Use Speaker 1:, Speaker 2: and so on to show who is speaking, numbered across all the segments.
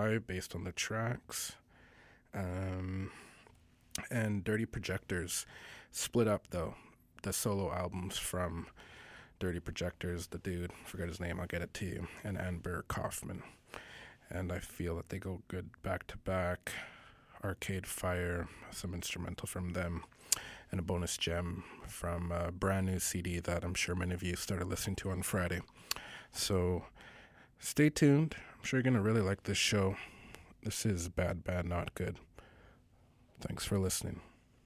Speaker 1: vibe based on the tracks. And Dirty Projectors split up, though, the solo albums from Dirty Projectors, the dude, forget his name, I'll get it to you, and Amber Kaufman. And I feel that they go good back to back. Arcade Fire, some instrumental from them, and a bonus gem from a brand new CD that I'm sure many of you started listening to on Friday. So stay tuned. I'm sure you're going to really like this show. This is Bad, Bad, Not Good. Thanks for listening.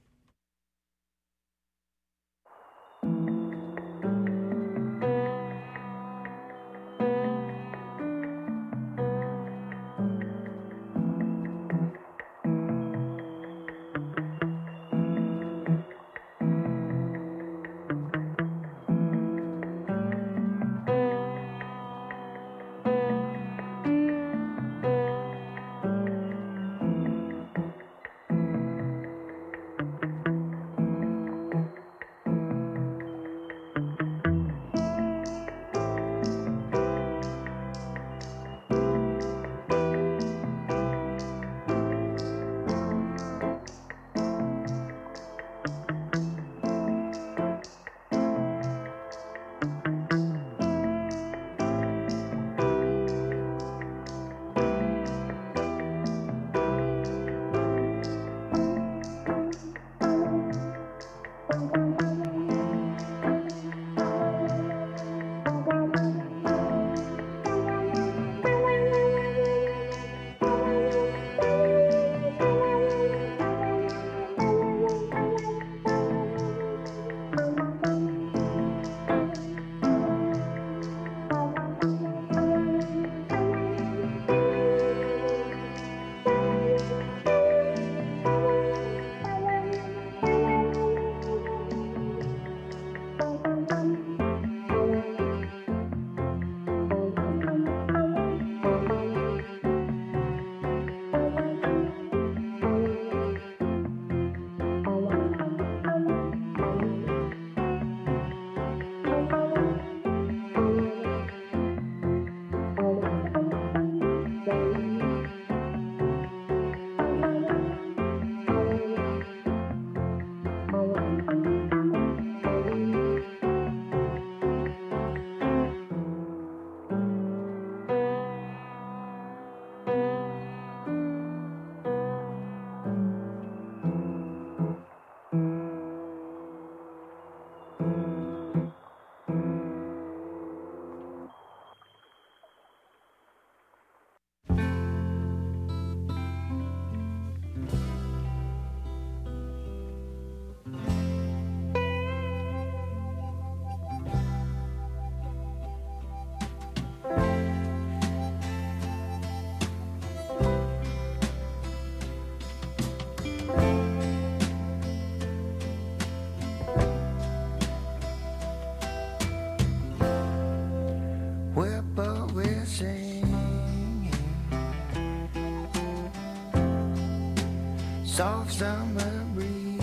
Speaker 2: Soft summer breeze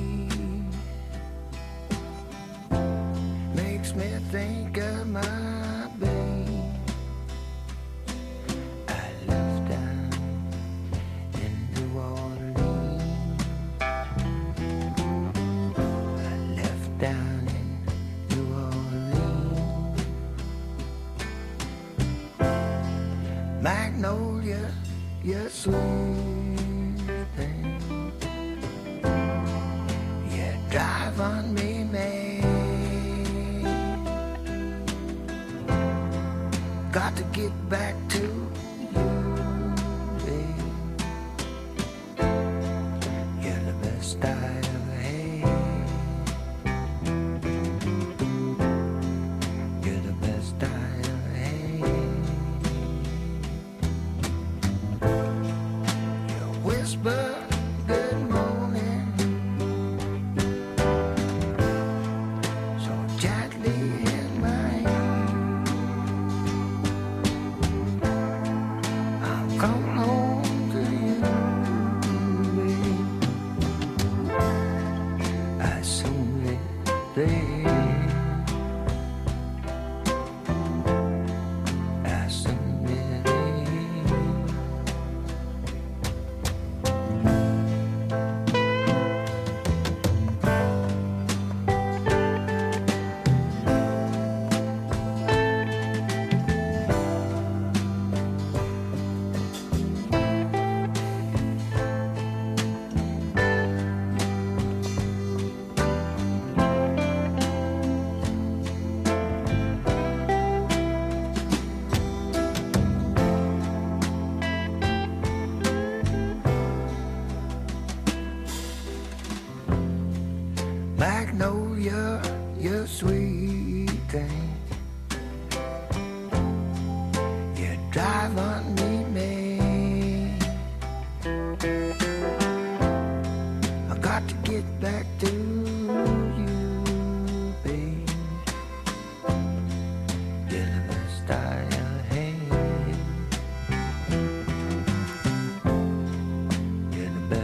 Speaker 2: makes me think of my babe. I left down in New Orleans. I left down in New Orleans. Magnolia, you're sweet. Drive on me, man. Got to get back to you, babe. You're the best I ever had. You're the best I ever had. You whisper good morning.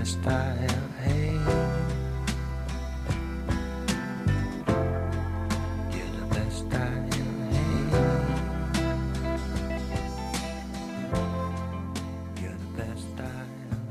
Speaker 2: best I'll have. You're the best I'll have. You're the best I'll have.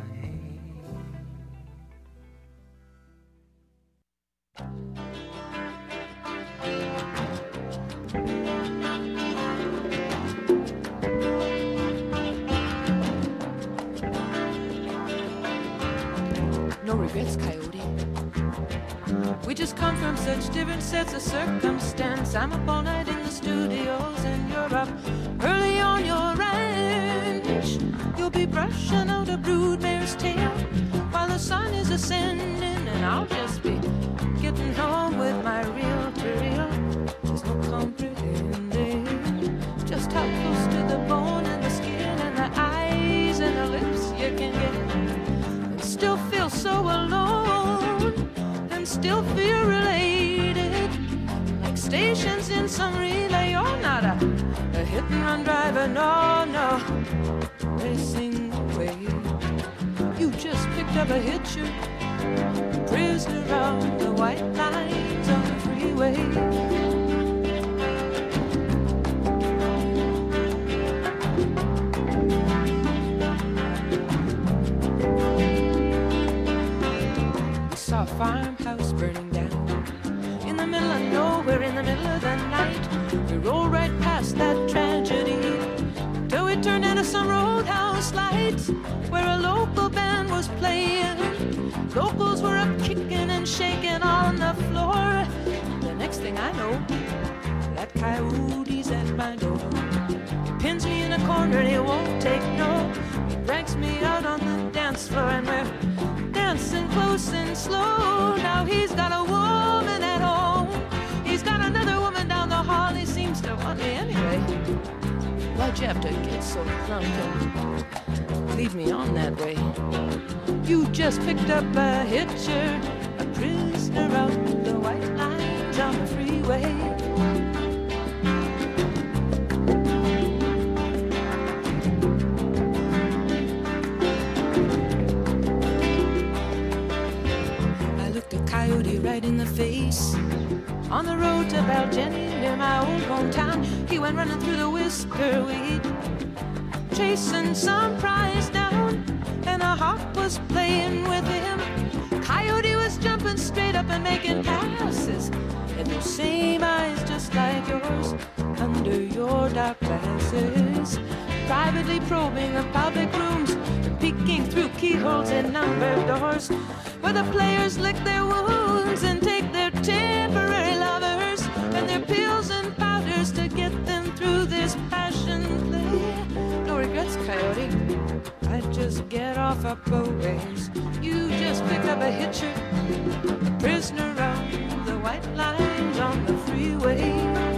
Speaker 3: No regrets, Coyote. We just come from such different sets of circumstance. I'm up all night in the studios and you're up early on your ranch. You'll be brushing out a broodmare's tail while the sun is ascending, and I'll just be getting home with my reel-to-reel. There's no comprehending just how close to the bone and the skin and the eyes and the lips you can get. Still feel so alone and still feel related, like stations in some relay. You're not a hit and run driver, no, no, racing away. You just picked up a hitcher, prisoner around the white lines on the freeway. A farmhouse burning down in the middle of nowhere, in the middle of the night. We rolled right past that tragedy till we turned into some roadhouse lights where a local band was playing. Locals were up kicking and shaking on the floor. The next thing I know, that coyote's at my door. He pins me in a corner and he won't take no. He drags me out on the dance floor and we're dancing close and slow. Now he's got a woman at home. He's got another woman down the hall. He seems to want me anyway. Why'd you have to get so drunk and lead me on that way? You just picked up a hitcher, a prisoner out the white lines on the freeway. Coyote right in the face on the road to Baljenny near my old hometown. He went running through the whisker weed, chasing some prize down, and a hawk was playing with him. Coyote was jumping straight up and making passes, and those same eyes just like yours under your dark glasses, privately probing the public rooms and peeking through keyholes in numbered doors, where the players lick their wounds and take their temporary lovers and their pills and powders to get them through this passion play. No regrets, Coyote. I just get off up a ways. You just picked up a hitcher, a prisoner on the white lines on the freeway.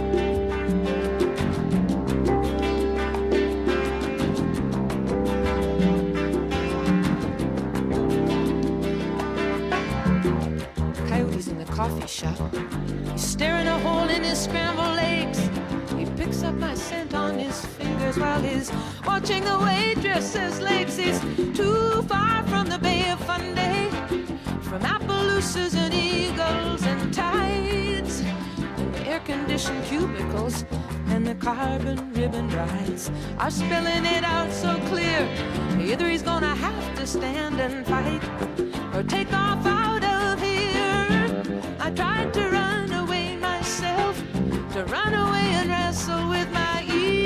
Speaker 3: Coffee shop. He's staring a hole in his scrambled eggs. He picks up my scent on his fingers while he's watching the waitress's legs. He's too far from the Bay of Fundy, from Appaloosas and eagles and tides, and the air-conditioned cubicles and the carbon ribbon rides are spelling it out so clear. Either he's gonna have to stand and fight or take off out of here. I tried to run away myself, to run away and wrestle with my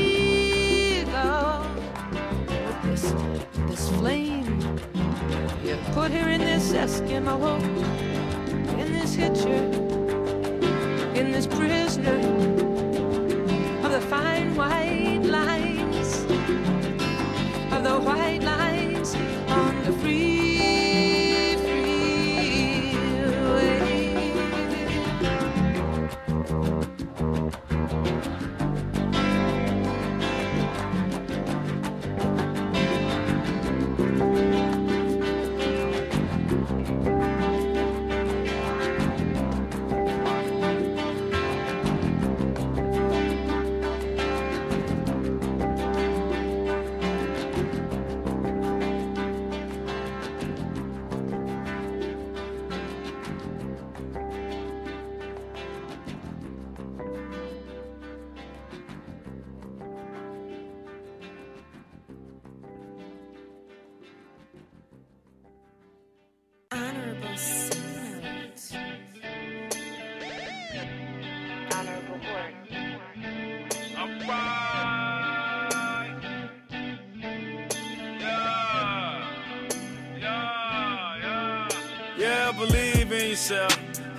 Speaker 3: ego. With this flame you put here in this Eskimo, in this hitcher, in this prisoner of the fine white lines, of the white lines on the freeway.
Speaker 4: Yeah, believe in yourself.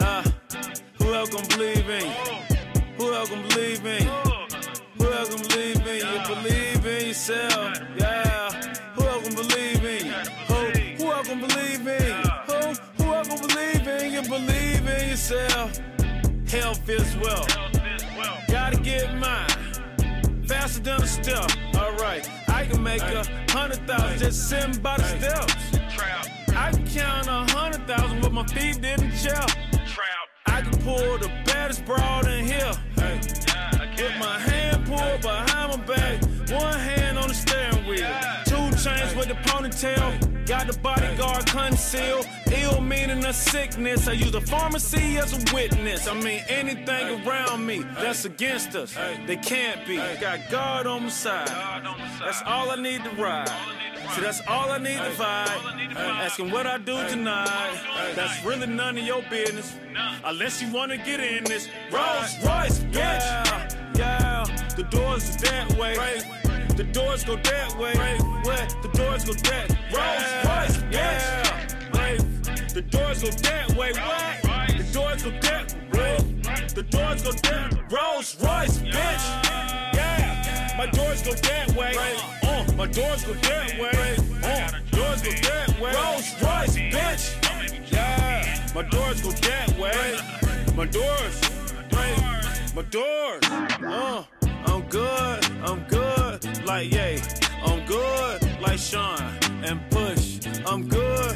Speaker 4: Who else gon' believe in you? Who else gon' believe in you? Who else gon' believe in you? Believe in yourself. Yeah. Who else gon' believe in you? Who else gon' believe in you? Who else gon' believe in you? Believe in yourself. Health is wealth. Gotta get mine. Faster than a step. Alright. I can make 100,000 just sitting by the steps. I can count 100,000 but my feet didn't gel. I can pull the baddest broad in here. Hey. With my hand pulled behind my back. One hand on the steering wheel. 2 chains with the ponytail. Got the bodyguard concealed. Ill meaning a sickness. I use the pharmacy as a witness. I mean anything around me that's against us, they can't be. Got God on my side. That's all I need to ride. So that's all I need to vibe. Asking what I do tonight. That's really none of your business. Unless you wanna get in this. Rolls Royce, bitch. Yeah, the doors is that way. The doors go that way. The doors go that way. Rolls Royce, yeah. The doors go that way. The doors go that way. The doors go that way. Rolls Royce, bitch. Yeah, my doors go that way. My doors go that way. Doors go that way. Rolls Royce, bitch. Yeah, my doors go that way. My doors. My doors. I'm good, like yay. I'm good, like Sean and Push. I'm good,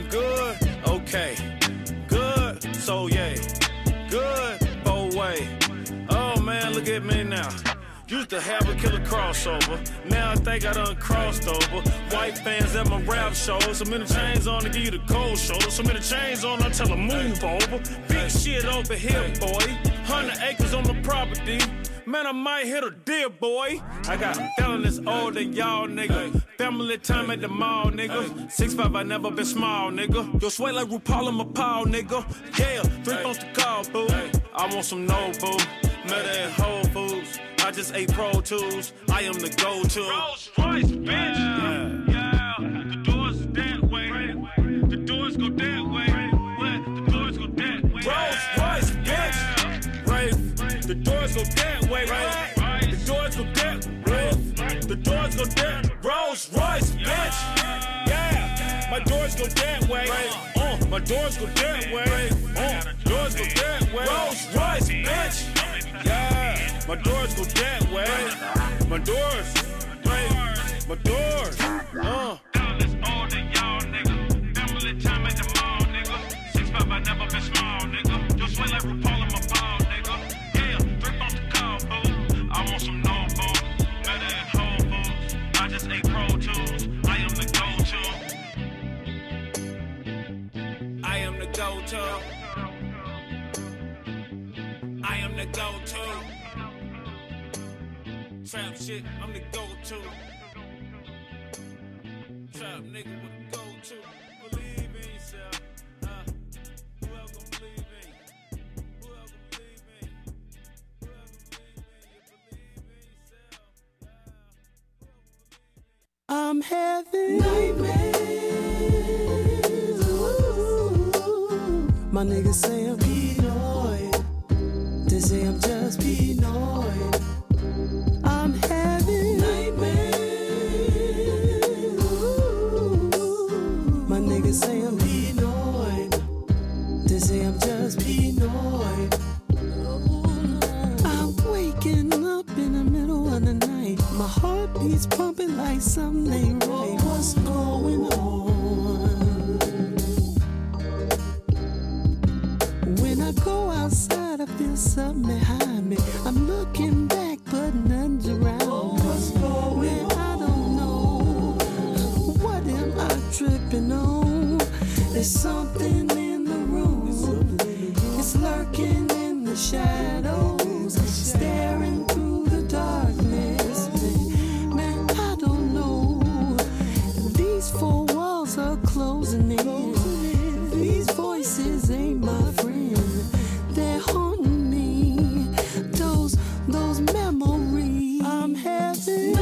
Speaker 4: okay. Good, so yay. Good, both way. Oh man, look at me now. Used to have a killer crossover. Now I think I done crossed over. White fans at my rap shows. So many chains on to give you the cold shoulder. So many chains on, I tell them move over. Big shit over here, boy. 100 acres on the property. Man, I might hit a deer, boy. I got felonies older than y'all, nigga. Family time at the mall, nigga. 6'5", I never been small, nigga. Yo, sweat like RuPaul in my paw, nigga. Yeah, 3 phones to call, boo. I want some Nobu. Met her at Whole Foods. I just ate Pro Tools. I am the go-to. Rolls Royce, bitch. Yeah. The doors is that way. The doors go that way. The doors go that way. Rolls Royce, bitch. The doors go that way. The doors go that way. The doors go that way. Rolls Royce, bitch. Yeah. My doors go that way. My doors go that way. Doors go that way. Rolls Royce, bitch. Yeah. My doors go that way. My doors. My doors. Fellas older than y'all, nigga. Family time at the mall, nigga. 6'5", I never been small, nigga. Yo, sweat like RuPaul in my paw, nigga. Yeah, 3 phones to call, boo. I want some Nobu. Met her at Whole Foods. I just ate Pro Tools. I am the go-to. I am the go-to. I am the go-to. Trap shit, I'm the go-to. Trap nigga with the go-to. Believe in yourself. Who else gon' believe in you? Who else gon' believe in you? Who else gon' believe in you? Believe in yourself.
Speaker 5: I'm having nightmares. Ooh. My niggas say I'm paranoid. They say I'm just paranoid. I'm having nightmares. Ooh. My niggas say I'm paranoid. They say I'm just paranoid. I'm waking up in the middle of the night. My heart beats pumping like something ain't right. What's going on? When I go outside, I feel something behind me. I'm looking back, but nothing's around me. Man, I don't know. What am I tripping on? There's something in the room. It's lurking in the shadows, staring through the darkness. Man, I don't know. These 4 walls are closing in. These voices ain't my friend. They're haunting me. Those memories. I'm having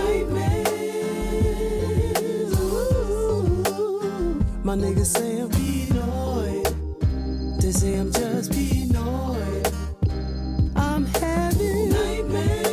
Speaker 5: nightmares. Ooh. My niggas say I'm paranoid. They say I'm just paranoid. I'm having nightmares.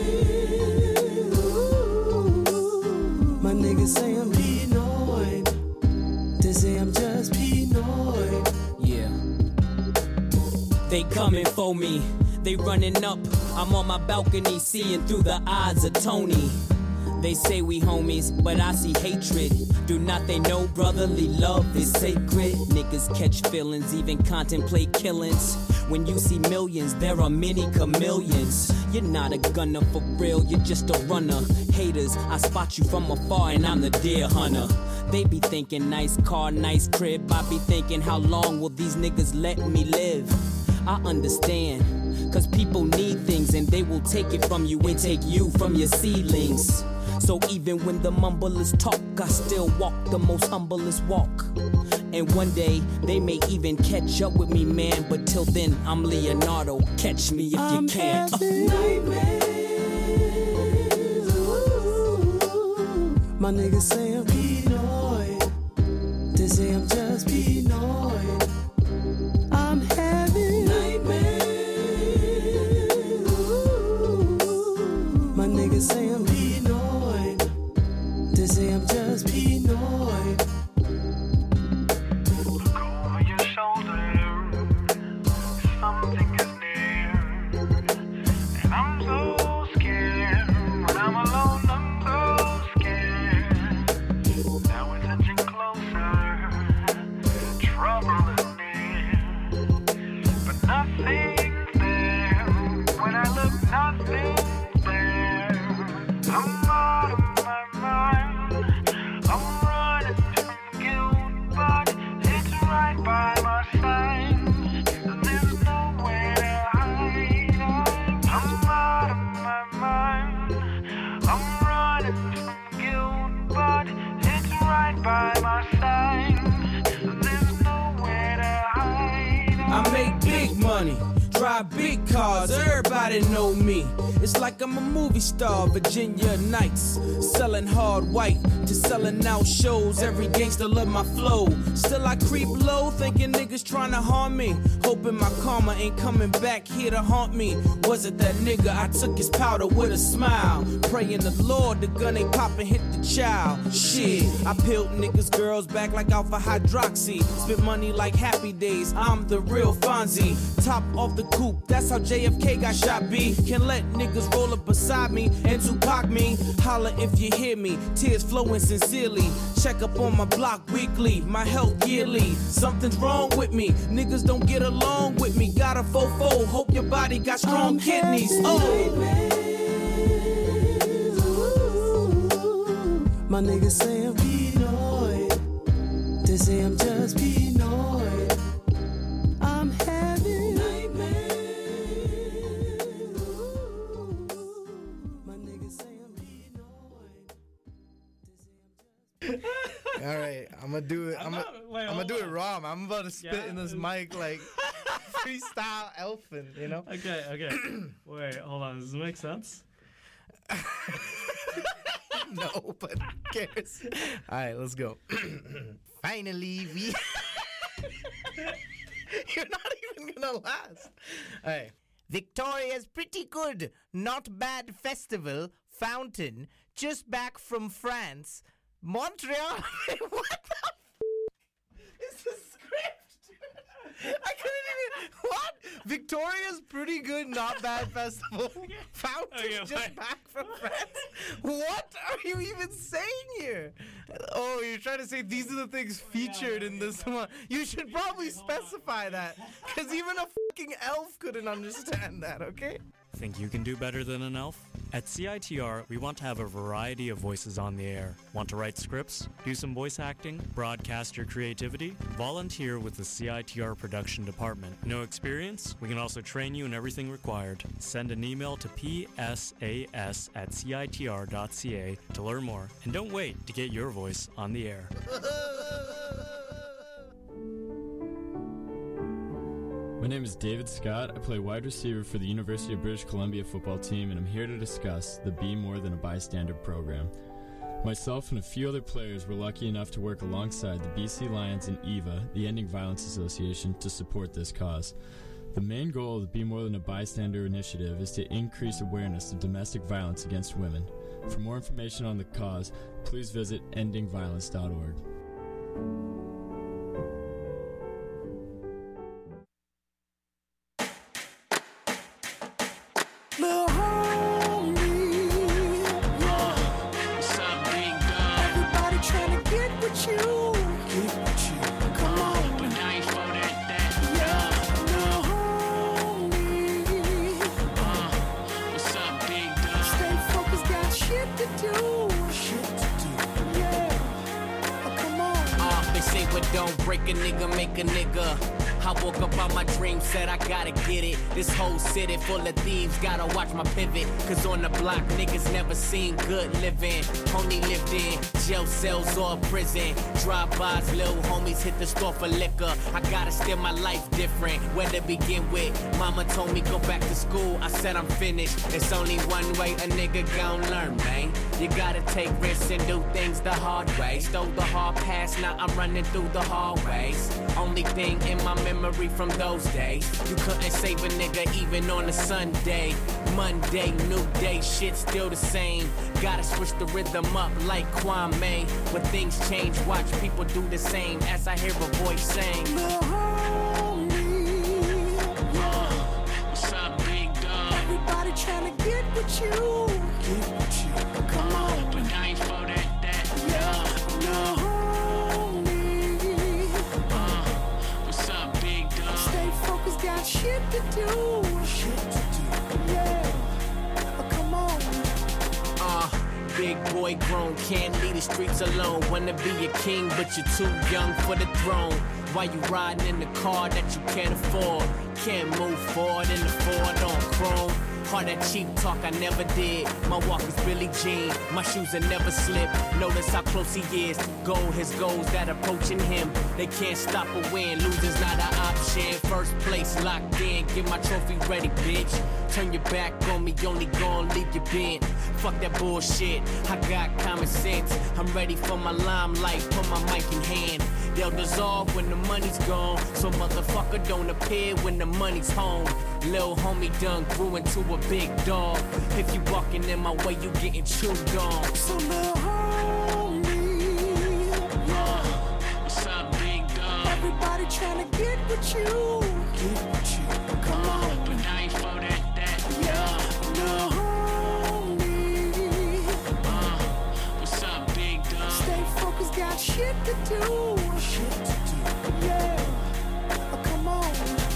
Speaker 5: Ooh. My niggas say I'm paranoid. They say I'm just paranoid.
Speaker 6: Yeah. They coming for me. They running up. I'm on my balcony seeing through the eyes of Tony. They say we homies, but I see hatred. Do not they know brotherly love is sacred? Niggas catch feelings, even contemplate killings. When you see millions, there are many chameleons. You're not a gunner for real, you're just a runner. Haters, I spot you from afar and I'm the deer hunter. They be thinking nice car, nice crib. I be thinking how long will these niggas let me live? I understand, cause people need things and they will take it from you and take you from your seedlings. So even when the mumblers talk, I still walk the most humblest walk. And one day, they may even catch up with me, man. But till then, I'm Leonardo. Catch me if you can.
Speaker 5: My niggas say I'm paranoid. They say I'm just paranoid. I'm having nightmares. My niggas say I'm paranoid. They say I'm just paranoid.
Speaker 7: Look over your shoulder. Something is near. And I'm so scared. When I'm alone, I'm so scared. Now we're touching closer. Trouble is near. But nothing's there. When I look, nothing's there. I'm out of my mind. I'm running from guilt, but it's right by my side. There's nowhere to hide. I'm out of my mind. I'm running from guilt, but it's right by my side. There's nowhere to hide.
Speaker 6: I make big money, drive big cars, everybody know me. It's like I'm a movie star, Virginia Nights. Selling hard white to selling out shows. Every gangster love my flow. Still I creep low, thinking niggas trying to harm me. Hoping my karma ain't coming back here to haunt me. Was it that nigga? I took his powder with a smile. Praying the Lord, the gun ain't poppin', hit the child. Shit, I peeled niggas' girls back like alpha hydroxy. Spent money like Happy Days, I'm the real Fonzie. Top off the coupe, that's how JFK got shot, B. Can't let niggas roll up beside me and Tupac me. Holla if you hear me, tears flowing sincerely. Check up on my block weekly, my health yearly. Something's wrong with me, niggas don't get along with me. Got a fofo, hope your body got strong kidneys. Oh.
Speaker 5: My niggas say I'm paranoid. They say I'm just paranoid. I'm having nightmares. My niggas say I'm paranoid.
Speaker 8: All right, I'm gonna do it. I'm gonna do it raw. Man. I'm about to spit in this mic like freestyle elfin, you know?
Speaker 9: Okay. Wait, hold on. Does this make sense?
Speaker 8: No, but who cares? All right, let's go. Finally, we... You're not even gonna last. All right. Victoria's pretty good, not bad festival, fountain, just back from France. Montreal. What the is the script? I couldn't even. What? Victoria's pretty good, not bad festival. Fountain just back from France. What are you even saying here? Oh, you're trying to say these are the things featured in this one. You should probably specify that, because even a fucking elf couldn't understand that. Okay.
Speaker 10: Think you can do better than an elf? At CITR, we want to have a variety of voices on the air. Want to write scripts? Do some voice acting? Broadcast your creativity? Volunteer with the CITR production department. No experience? We can also train you in everything required. Send an email to psas@citr.ca to learn more. And don't wait to get your voice on the air.
Speaker 11: My name is David Scott. I play wide receiver for the University of British Columbia football team, and I'm here to discuss the Be More Than a Bystander program. Myself and a few other players were lucky enough to work alongside the BC Lions and EVA, the Ending Violence Association, to support this cause. The main goal of the Be More Than a Bystander initiative is to increase awareness of domestic violence against women. For more information on the cause, please visit endingviolence.org.
Speaker 6: Don't break a nigga, make a nigga. I woke up on my dream, said I gotta get it. This whole city full of thieves, gotta watch my pivot. Cause on the block, niggas never seen good living. Only lived in jail cells or prison. Drive-bys, little homies hit the store for liquor. I gotta steer my life different. Where to begin with? Mama told me go back to school. I said I'm finished. It's only one way a nigga gon' learn, man. You gotta take risks and do things the hard way. Stole the hard pass, now I'm running through the hallways. Only thing in my memory from those days, you couldn't save a nigga even on a Sunday. Monday, new day, shit still the same. Gotta switch the rhythm up like Kwame. When things change, watch people do the same. As I hear a voice saying, what's up, big dog? Everybody tryna get with you. Get with you. Come on. But I ain't for that. Got shit to do. Yeah. Oh, come on. Big boy grown, can't leave the streets alone. Wanna be a king, but you're too young for the throne. Why you riding in the car that you can't afford? Can't move forward in the Ford on chrome. All that cheap talk I never did. My walk is Billie Jean, my shoes will never slip. Notice how close he is. Goal his goals that approaching him. They can't stop a win, losing's not an option. First place locked in, get my trophy ready, bitch. Turn your back on me, only gon' leave you bent. Fuck that bullshit, I got common sense. I'm ready for my limelight, put my mic in hand. They'll dissolve when the money's gone, so motherfucker don't appear when the money's home. Lil' homie done grew into a big dog. If you walking in my way, you getting chewed on. So lil' homie, what's up, big dog? Everybody tryna get with you. Get with you. Come on. But I ain't for that. Lil' homie, what's up, big dog? Stay focused, got shit to do. Yeah. Oh, come on.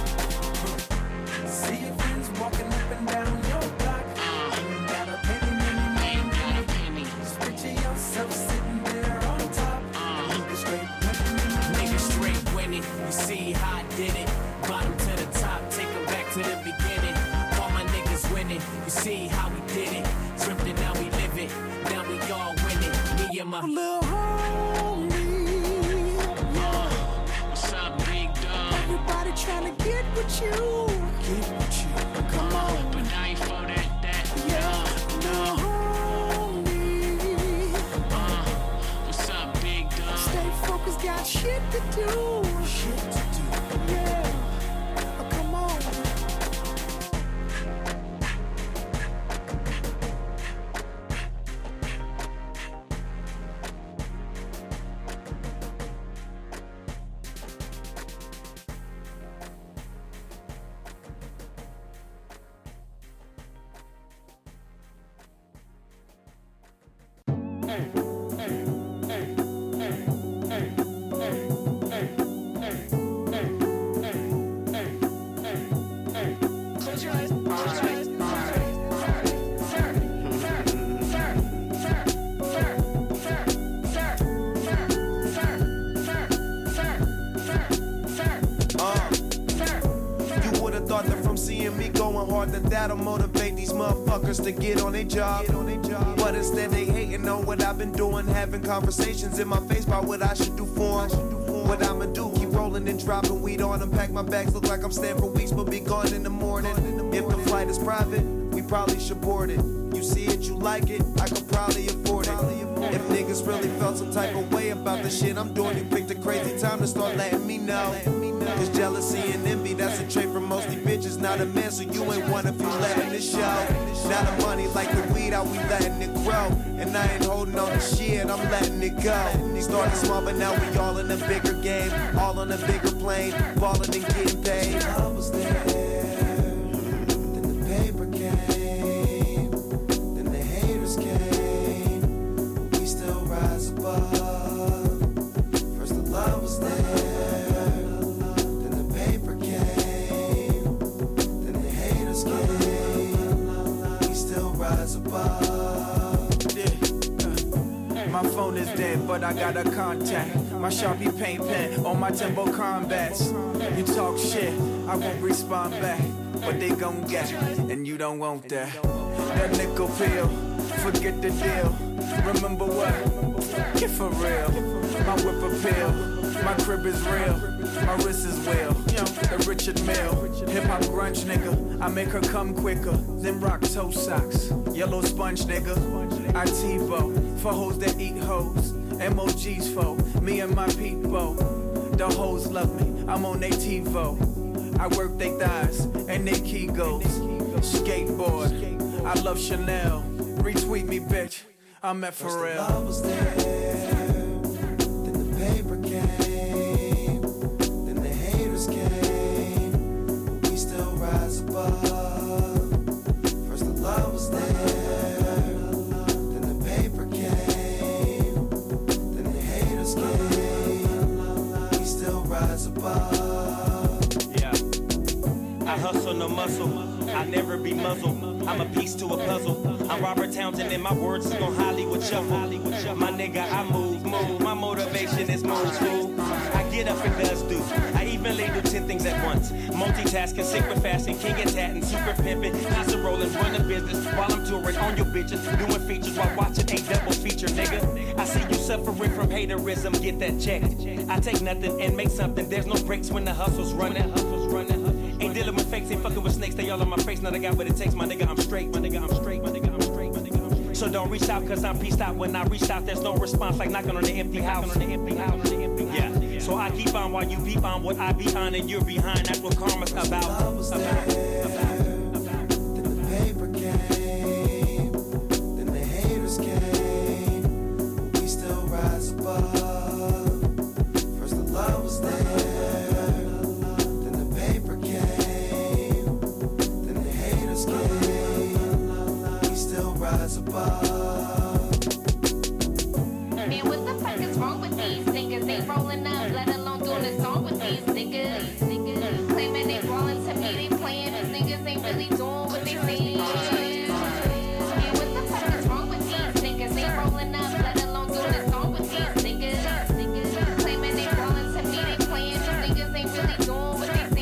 Speaker 2: See your friends walking up and down your block. Ain't got a penny. Picture yourself sitting there on top.
Speaker 6: Nigga straight winning. You see how I did it. Bottom to the top, take them back to the beginning. All my niggas winning. You see how we did it. Tripped it, now we live it. Now we all winning. Me and my
Speaker 2: little homie.
Speaker 6: What's up, big dog?
Speaker 2: Everybody tryna get with you. Get with you. Come on.
Speaker 6: But I ain't for that.
Speaker 2: No homie.
Speaker 6: What's up, big dog?
Speaker 2: Stay focused, got shit to do. Yeah. Oh, come on.
Speaker 12: That'll motivate these motherfuckers to get on their job. But instead they hating on what I've been doing, having conversations in my face about what I should do for them. What I'ma do, keep rolling and dropping weed on them. Pack my bags, look like I'm staying for weeks, but be gone in the morning. If the flight is private, we probably should board it. You see it, you like it, I could probably afford it. If niggas really felt some type of way about the shit I'm doing, you picked a crazy time to start letting me know. Cause jealousy and envy, that's a trait from mostly bitches. Not a man, so you ain't one if you letting it show. Now the money like the weed, how we letting it grow. And I ain't holding on to shit, I'm letting it go. Started small, but now we all in a bigger game. All on a bigger plane, ballin' and getting paid. I was there, then the paper came, then the haters came, but we still rise above. First the love was there, then the paper came, then the haters came, we still rise above.
Speaker 13: My phone is dead, but I got a contact. My Sharpie paint pen on my Timbo combats. You talk shit, I won't respond back. But they gon' get it, and you don't want that. That nickel pill, forget the deal. Remember what? Get for real. My whip appeal, my crib is real. My wrist is well, the Richard Mille. Hip-hop grunge nigga, I make her come quicker than rock toe socks. Yellow sponge nigga, I TiVo for hoes that eat hoes. MOGs for me and my people. The hoes love me, I'm on they TiVo. I work they thighs and they Kegels. Skateboard, I love Chanel. Retweet me, bitch, I'm at Pharrell.
Speaker 12: First the love was there, then the paper came, then the haters came, but we still rise above. First the love was there, then the paper came, then the haters came, we still rise above.
Speaker 14: Yeah, I hustle no muscle. I never be muzzled. I'm a piece to a puzzle. I'm Robert Townsend and my words is gon' Hollywood shuffle. My nigga, I move. My motivation is move, fool. I get up and does do. I even lay do 10 things at once. Multitasking, secret fasting, king and tatting, super pimping, constant rolling, running business while I'm touring on your bitches, doing features while watching a double feature, nigga. I see you suffering from haterism, get that checked. I take nothing and make something. There's no breaks when the hustle's running. Ain't dealing with fakes, ain't fucking with snakes. They all on my face, now they got what it takes. My nigga, I'm straight. My nigga, I'm straight. My nigga, I'm straight. My nigga, I'm straight. So don't reach out, cause I'm peaced out. When I reach out, there's no response, like knocking on the empty house. Yeah. So I keep on while you peep on what I be on, and you're behind. That's what karma's about.
Speaker 12: Then the paper came, then the haters came, but we still rise above. First the love was there, then the paper came, then the haters came, we still rise above.
Speaker 15: Man, what the fuck is wrong with these niggas? They rolling up, let alone doing a song with these niggas. Claiming they ballin' to me, they playin'. These niggas ain't really doing what they say. Man, what the fuck is wrong with these niggas? They rolling up, let alone doing a song with these niggas. Claiming they ballin' to me, they playin'. These niggas ain't really doing what they say.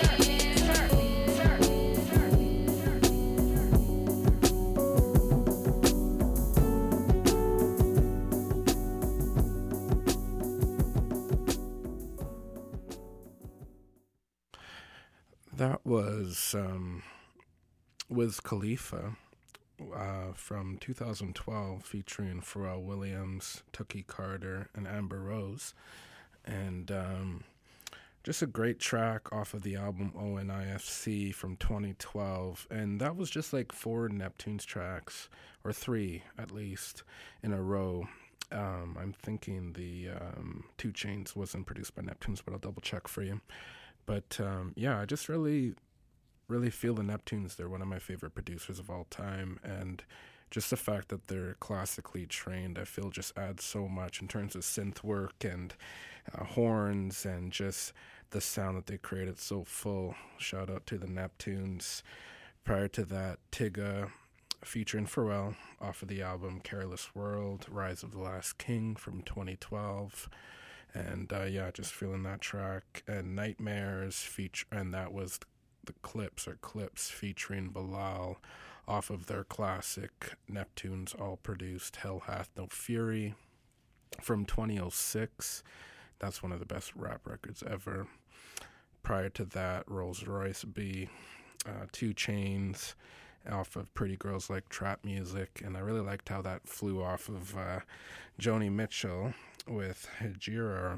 Speaker 1: That was Wiz Khalifa from 2012, featuring Pharrell Williams, Tookie Carter, and Amber Rose. And just a great track off of the album ONIFC from 2012. And that was just like 4 Neptunes tracks, or 3 at least, in a row. I'm thinking the 2 Chainz wasn't produced by Neptunes, but I'll double check for you. But yeah, I just really feel the Neptunes. They're one of my favorite producers of all time. And just the fact that they're classically trained, I feel just adds so much in terms of synth work and horns and just the sound that they created so full. Shout out to the Neptunes. Prior to that, Tigga featuring Pharrell off of the album Careless World, Rise of the Last King from 2012. And yeah, just feeling that track. And Nightmares and that was the Clips featuring Bilal off of their classic Neptunes all produced Hell Hath No Fury from 2006. That's one of the best rap records ever. Prior to that, Rolls Royce B, 2 Chainz, off of Pretty Girls Like Trap Music, and I really liked how that flew off of Joni Mitchell with Hajira.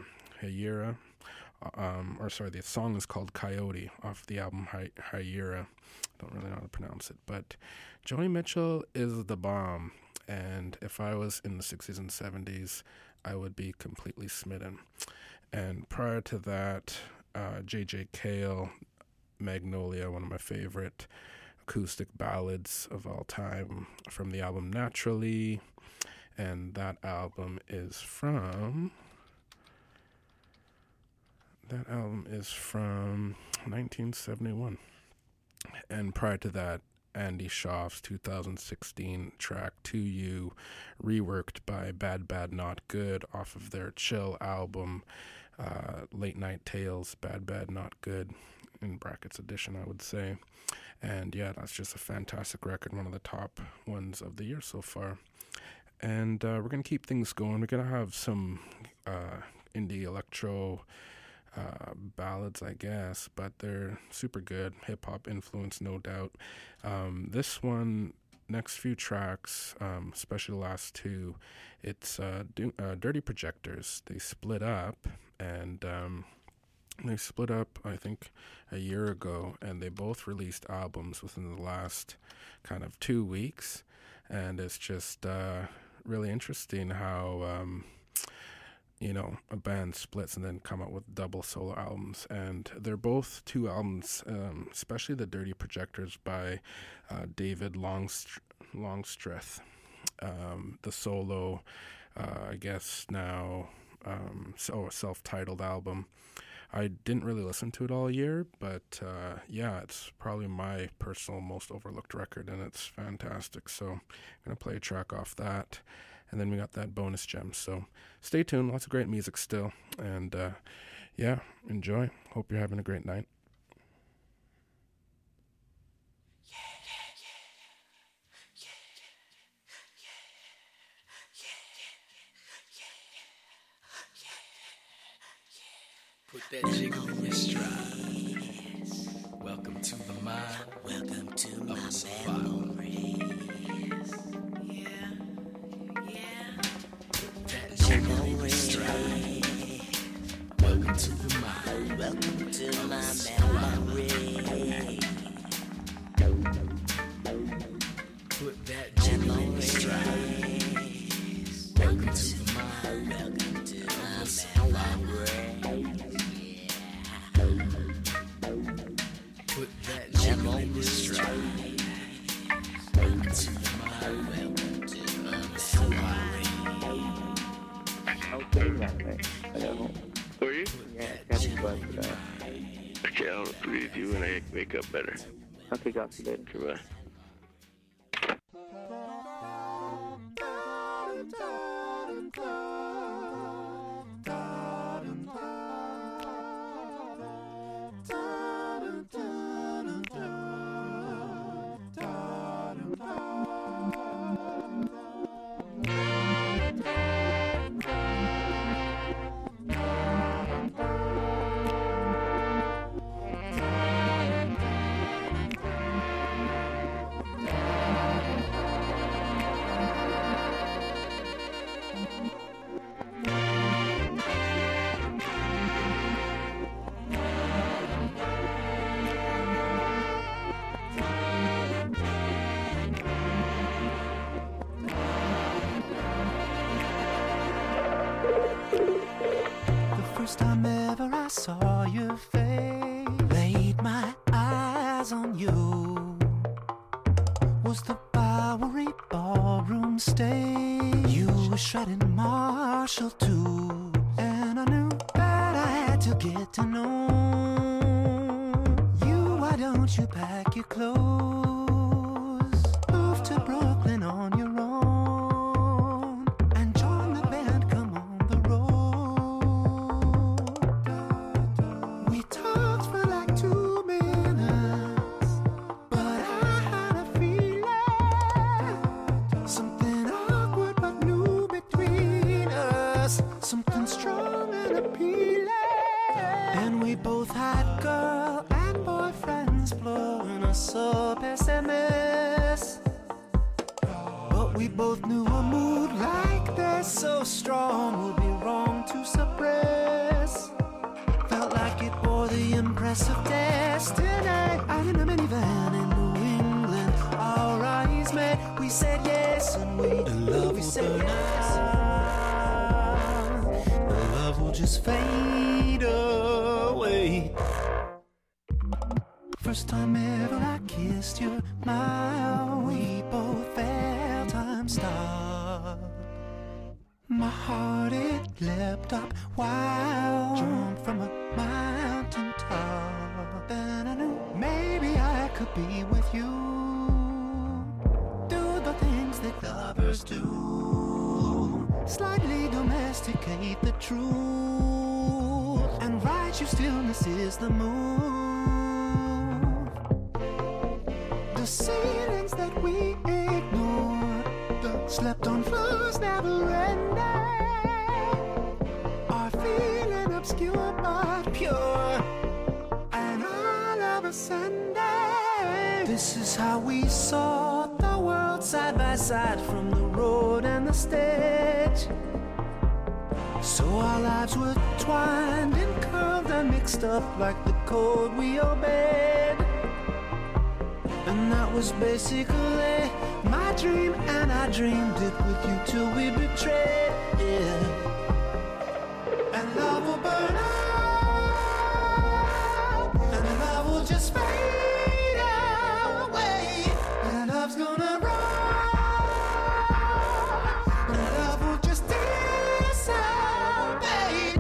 Speaker 1: The song is called Coyote off the album Hajira. Don't really know how to pronounce it, but Joni Mitchell is the bomb, and if I was in the 60s and 70s, I would be completely smitten. And prior to that, J.J. Cale, Magnolia, one of my favorite acoustic ballads of all time from the album Naturally, and that album is from 1971. And prior to that, Andy Schaaf's 2016 track To You, reworked by Bad Bad Not Good off of their Chill album, Late Night Tales, Bad Bad Not Good, in brackets edition, I would say. And yeah, that's just a fantastic record, one of the top ones of the year so far. And we're going to keep things going. We're going to have some indie electro ballads, I guess, but they're super good. Hip-hop influence, no doubt. This one, next few tracks, especially the last two, it's Dirty Projectors. They split up, and they split up, I think, a year ago, and they both released albums within the last kind of 2 weeks, and it's just really interesting how a band splits and then come out with double solo albums. And they're both two albums, especially the Dirty Projectors by David Longstreth. The solo, I guess now, a self-titled album. I didn't really listen to it all year, but yeah, it's probably my personal most overlooked record, and it's fantastic. So I'm going to play a track off that. And then we got that bonus gem. So stay tuned. Lots of great music still. And yeah, enjoy. Hope you're having a great night.
Speaker 16: Put that jiggle in your stride. Welcome to the mind. Welcome to my survival. Welcome to the mind. Welcome to my memory. Put that jiggle in your stride. Welcome to the mind. Welcome to my memory. Put that jiggle in your stride. Welcome to the mind. Welcome to my memory.
Speaker 17: Okay, man. I don't know.
Speaker 18: Were you?
Speaker 17: Yeah, got it, but
Speaker 18: okay, I'll breathe you when I wake up better.
Speaker 17: okay, got you later.
Speaker 18: Goodbye.
Speaker 5: First time ever I saw your face, laid my eyes on you, was the Bowery ballroom stage. You were shredding Marshall too, and I knew that I had to get to know you. Why don't you pack your clothes, move to Brooklyn on your own, and join the band, come on the road. We talked for like 2 minutes, but I had a feeling something awkward but new between us, something strong and appealing. And we both had girl and boyfriends winds blowing us up SMS. But we both knew a mood like this so strong would be wrong to suppress. Felt like it bore the impress of destiny. Out in a minivan in New England, our eyes met. We said yes and we said yes. The love will just fade away. First time ever I kissed your mouth, we both felt time stop. My heart it leapt up wild, jumped from a mountain top. And I knew maybe I could be with you, do the things that lovers do, slightly domesticate the truth, and right your stillness is the move. The ceilings that we ignored, the slept on floors never ending, are feeling obscure but pure, and all of a sudden this is how we saw the world side by side, from the road and the stage. So our lives were twined and curved and mixed up like the code we obeyed. And that was basically my dream, and I dreamed it with you till we betrayed. Yeah. And love will burn out, and love will just fade away. And love's gonna run, and love will just dissipate.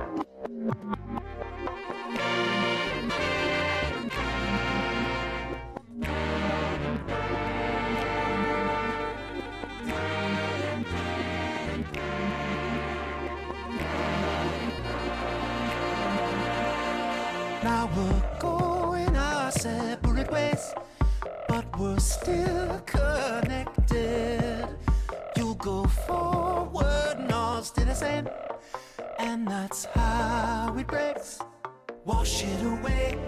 Speaker 5: Now we're going our separate ways, but we're still connected. You go forward and I'll stay the same, and that's how it breaks. Wash it away,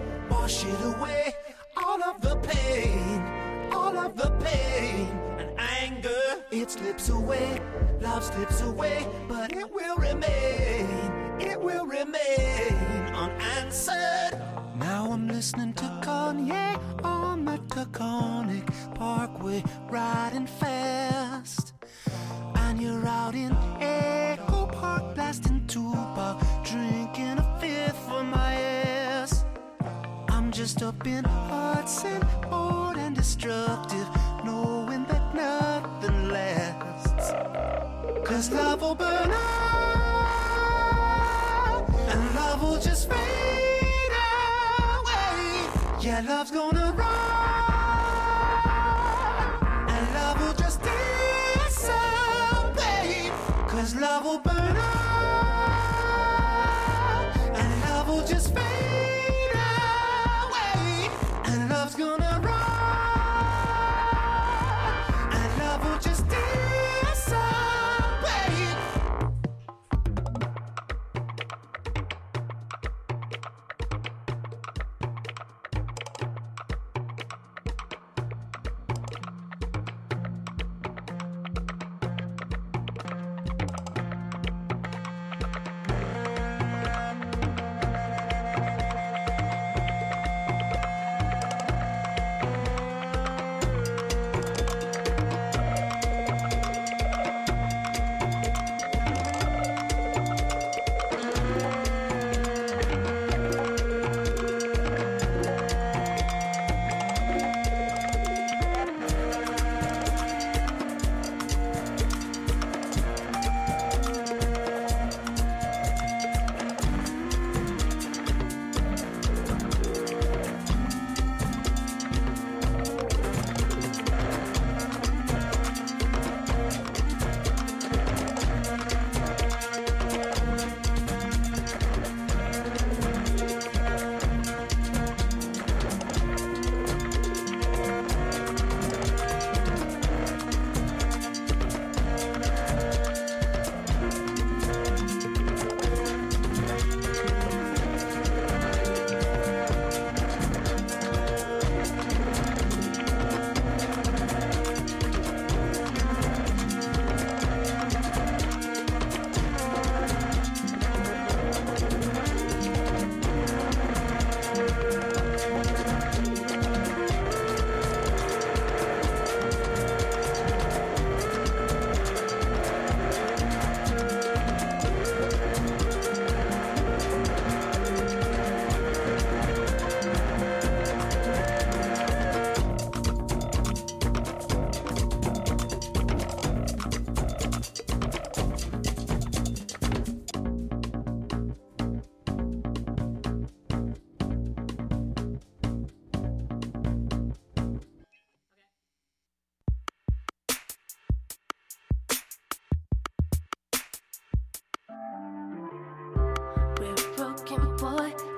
Speaker 5: all of the pain, and anger. It slips away, love slips away, but it will remain unanswered. Now I'm listening to Kanye on the Taconic Parkway, riding fast. And you're out in Echo Park, blasting Tupac, drinking a fifth for my ass. I'm just up in Hudson, bored and destructive, knowing that nothing lasts. 'Cause love will burn out, and love will just fade away. Yeah, love's gonna run, and love will just dissipate. 'Cause love will burn out, and love will just fade away. And love's gonna run, and love will just dissipate.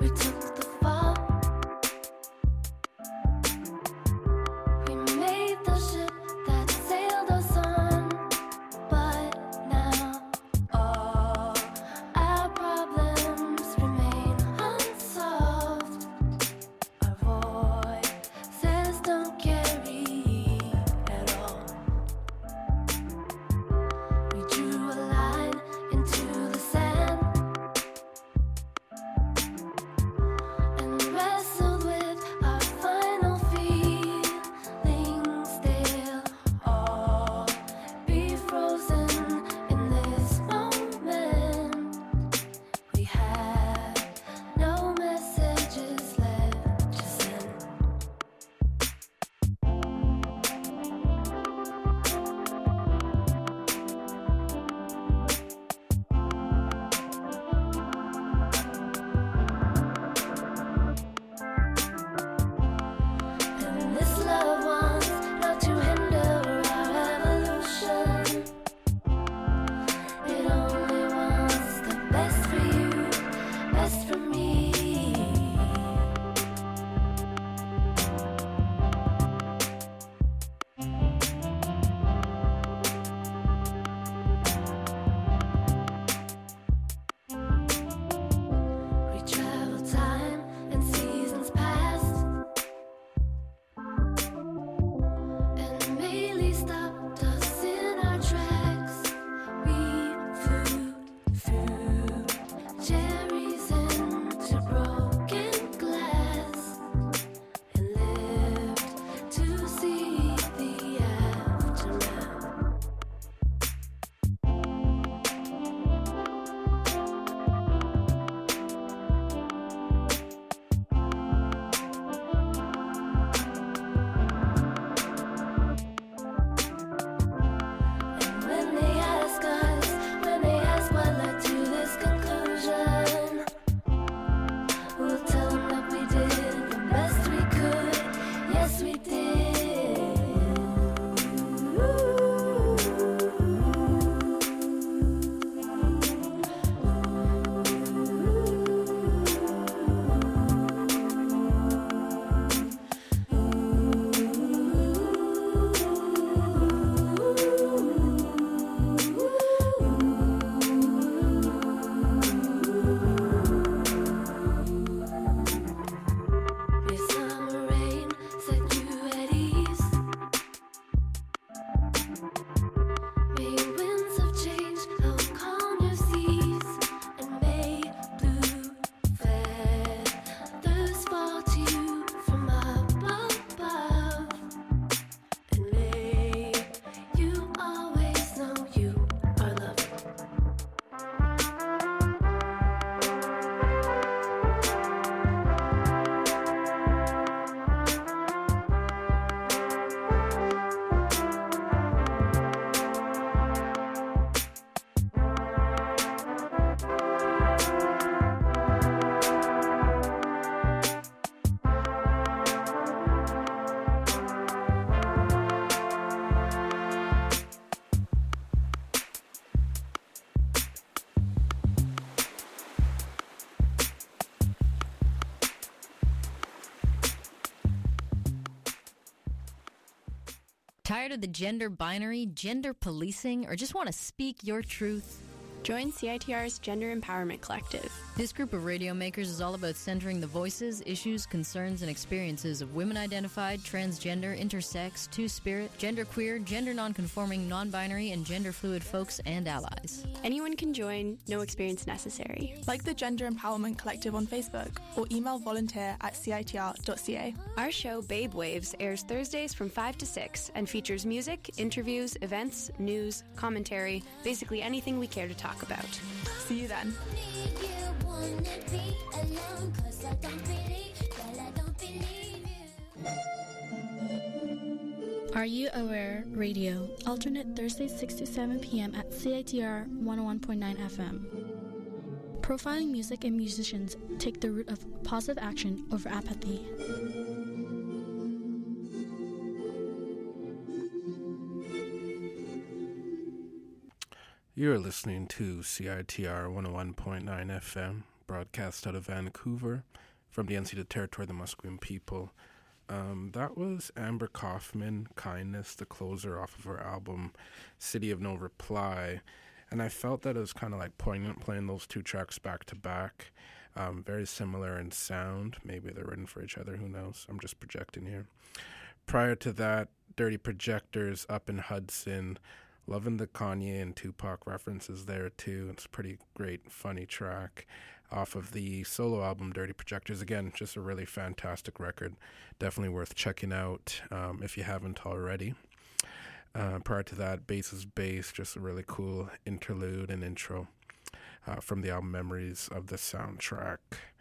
Speaker 19: We took the fall. We made the ship that sailed us on. But now all our problems remain unsolved. Our voices don't carry at all. We drew a line into the sand and wrestled with our final feelings. They'll all be frozen in this moment. We have no messages left to send. And this love wants not to hinder our evolution. It only wants the best for you, best for me. We travel time and seasons past, and Maylee stopped us in our tracks. We flew through cherries into broken glass and lived to see the aftermath. And when they ask us, when they ask what led to this conclusion, we'll tell them that we did the best we could. Yes, we did. May summer rain set you at ease. May winds of change help calm your seas. And may blue feathers fall to you from up above. And may you always know you are loved.
Speaker 20: Tired of the gender binary, gender policing, or just want to speak your truth?
Speaker 21: Join CITR's Gender Empowerment Collective.
Speaker 20: This group of radio makers is all about centering the voices, issues, concerns, and experiences of women identified, transgender, intersex, two-spirit, genderqueer, gender nonconforming, non-binary, and gender fluid folks and allies.
Speaker 21: Anyone can join, no experience necessary.
Speaker 22: Like the Gender Empowerment Collective on Facebook or email volunteer@citr.ca.
Speaker 21: Our show, Babe Waves, airs Thursdays from 5 to 6 and features music, interviews, events, news, commentary, basically anything we care to talk about.
Speaker 22: See you then.
Speaker 23: Are You Aware Radio, alternate Thursdays 6 to 7 p.m. at CITR 101.9 FM. Profiling music and musicians take the route of positive action over apathy.
Speaker 1: You're listening to CITR 101.9 FM, broadcast out of Vancouver from the unceded territory of the Musqueam people. That was Amber Kaufman, Kindness, the closer off of her album City of No Reply. And I felt that it was kind of like poignant playing those two tracks back to back. Very similar in sound. Maybe they're written for each other, who knows? I'm just projecting here. Prior to that, Dirty Projectors, Up in Hudson. Loving the Kanye and Tupac references there too. It's a pretty great, funny track off of the solo album Dirty Projectors. Again, just a really fantastic record. Definitely worth checking out if you haven't already. Prior to that, Bass is Bass, just a really cool interlude and intro from the album Memories of the Soundtrack.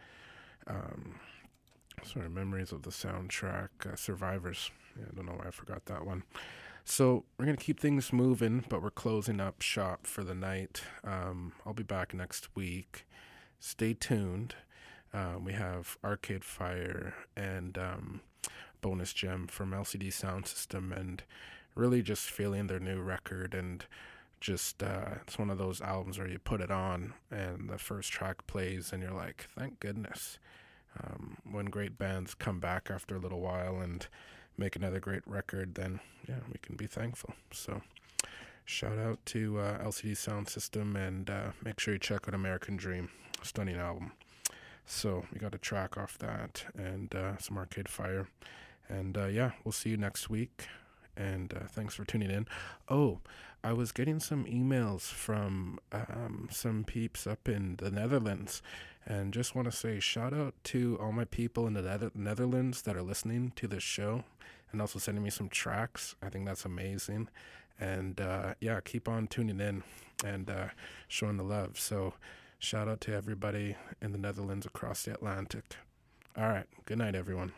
Speaker 1: Memories of the Soundtrack, Survivors. Yeah, I don't know why I forgot that one. So we're going to keep things moving, but we're closing up shop for the night. I'll be back next week. Stay tuned. We have Arcade Fire and Bonus Gem from LCD Sound System, and really just feeling their new record. And just it's one of those albums where you put it on and the first track plays and you're like, thank goodness. When great bands come back after a little while and make another great record, then yeah, we can be thankful. So shout out to LCD Sound System, and make sure you check out American Dream, stunning album. So we got a track off that and some Arcade Fire, and yeah, we'll see you next week, and thanks for tuning in. Oh, I was getting some emails from some peeps up in the Netherlands, and just want to say shout out to all my people in the Netherlands that are listening to this show and also sending me some tracks. I think that's amazing. And yeah, keep on tuning in and showing the love. So shout out to everybody in the Netherlands across the Atlantic. All right. Good night, everyone.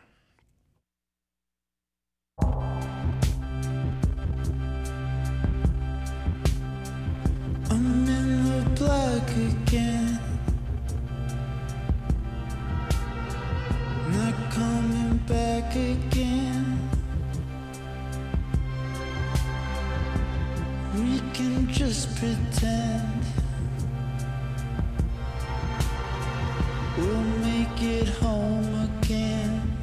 Speaker 5: I'm in the black again, not coming back again. We can just pretend we'll make it home again.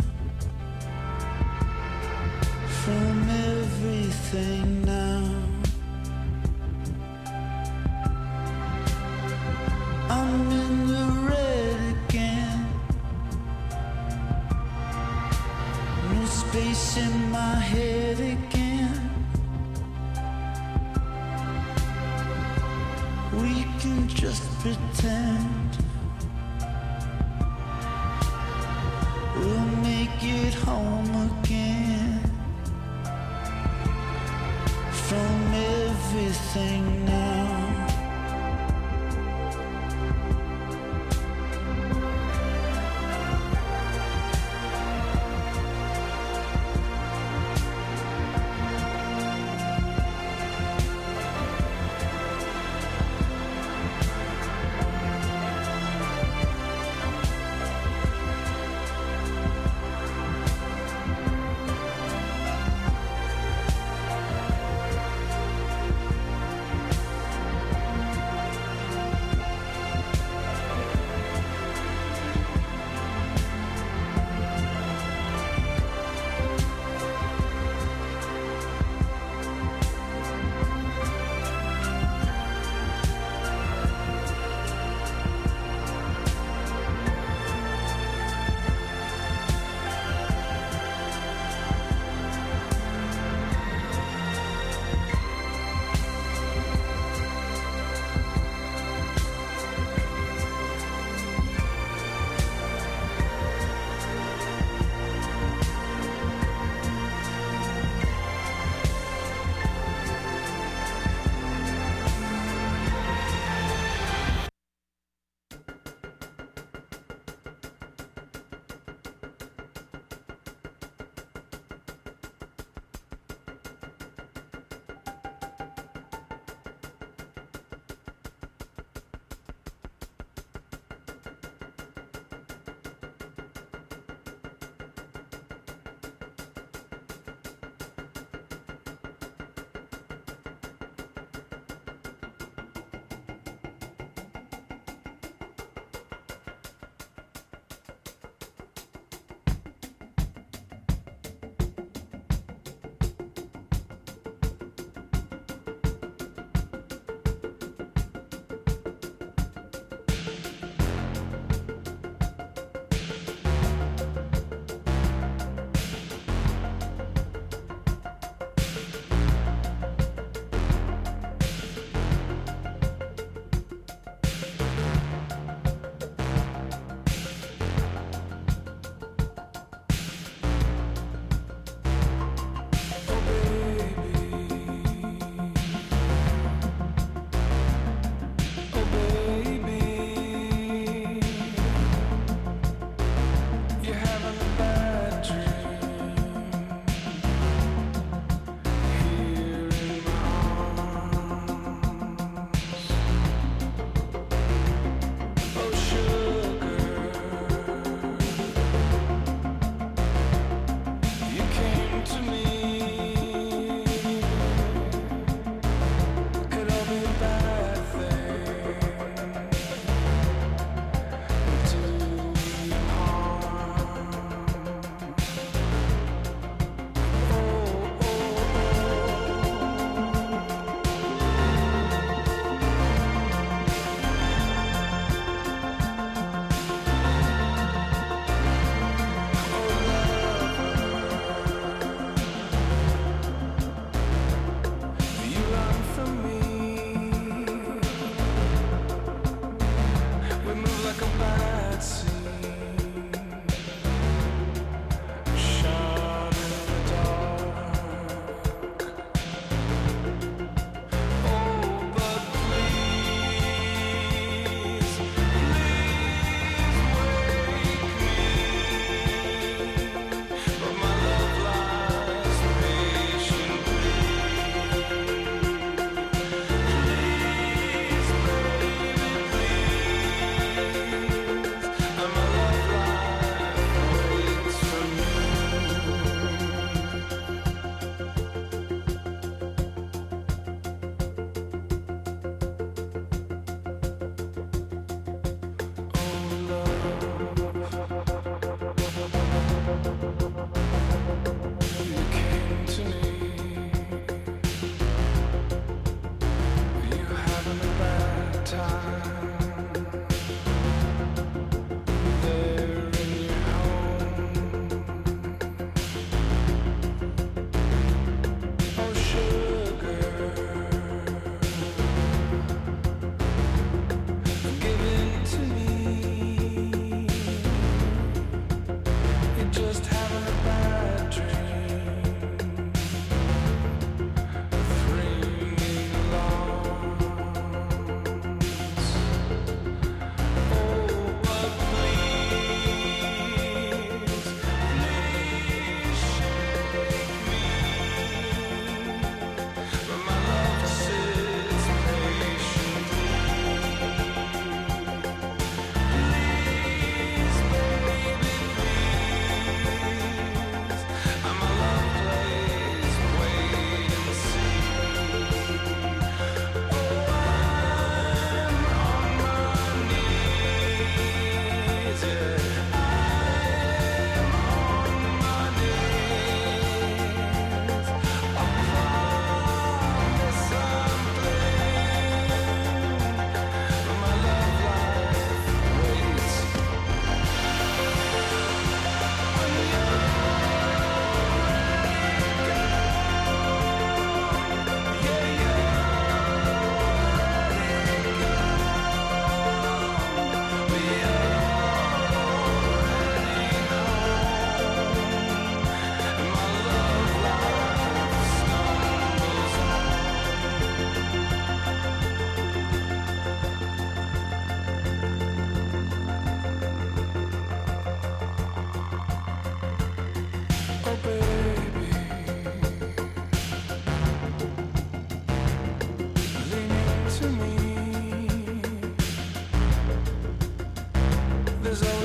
Speaker 5: From everything now, I'm in the red again. No space in my head again. We can just pretend we'll make it home again. From everything now.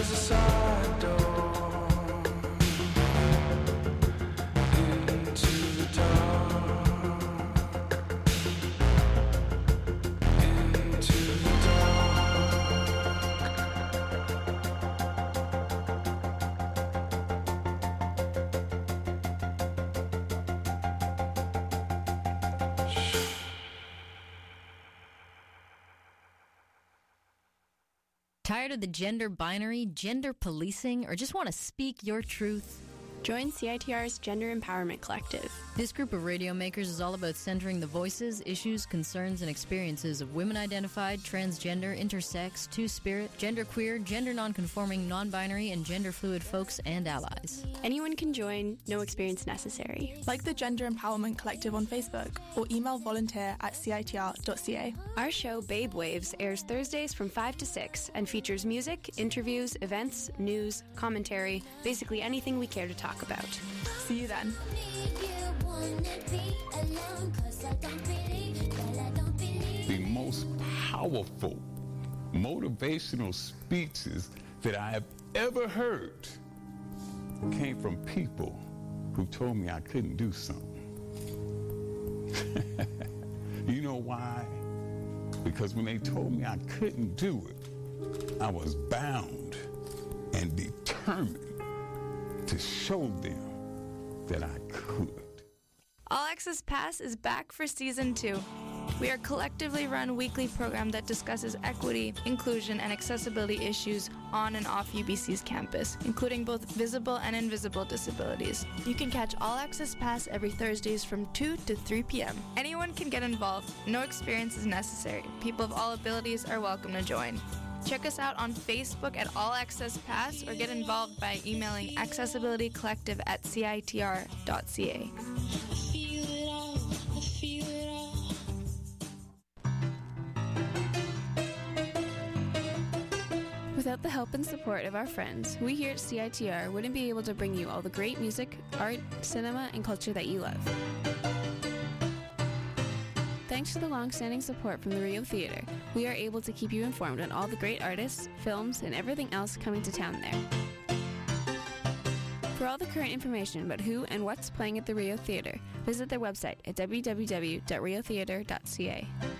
Speaker 2: There's a side door into the dark, into the
Speaker 20: Tired of the gender binary, gender policing, or just want to speak your truth?
Speaker 21: Join CITR's Gender Empowerment Collective.
Speaker 20: This group of radio makers is all about centering the voices, issues, concerns, and experiences of women-identified, transgender, intersex, two-spirit, genderqueer, gender non-conforming, non-binary, and gender-fluid folks and allies.
Speaker 21: Anyone can join, no experience necessary.
Speaker 22: Like the Gender Empowerment Collective on Facebook or email volunteer@citr.ca.
Speaker 21: Our show, Babe Waves, airs Thursdays from 5 to 6 and features music, interviews, events, news, commentary, basically anything we care to talk about.
Speaker 22: See you then.
Speaker 3: The most powerful motivational speeches that I have ever heard came from people who told me I couldn't do something. You know why? Because when they told me I couldn't do it, I was bound and determined to show them that I could.
Speaker 4: All Access Pass is back for Season 2. We are a collectively run weekly program that discusses equity, inclusion, and accessibility issues on and off UBC's campus, including both visible and invisible disabilities. You can catch All Access Pass every Thursdays from 2 to 3 p.m. Anyone can get involved. No experience is necessary. People of all abilities are welcome to join. Check us out on Facebook at All Access Pass or get involved by emailing accessibilitycollective@citr.ca.
Speaker 21: Without the help and support of our friends, we here at CITR wouldn't be able to bring you all the great music, art, cinema, and culture that you love. Thanks to the long-standing support from the Rio Theater, we are able to keep you informed on all the great artists, films, and everything else coming to town there. For all the current information about who and what's playing at the Rio Theater, visit their website at www.riotheater.ca.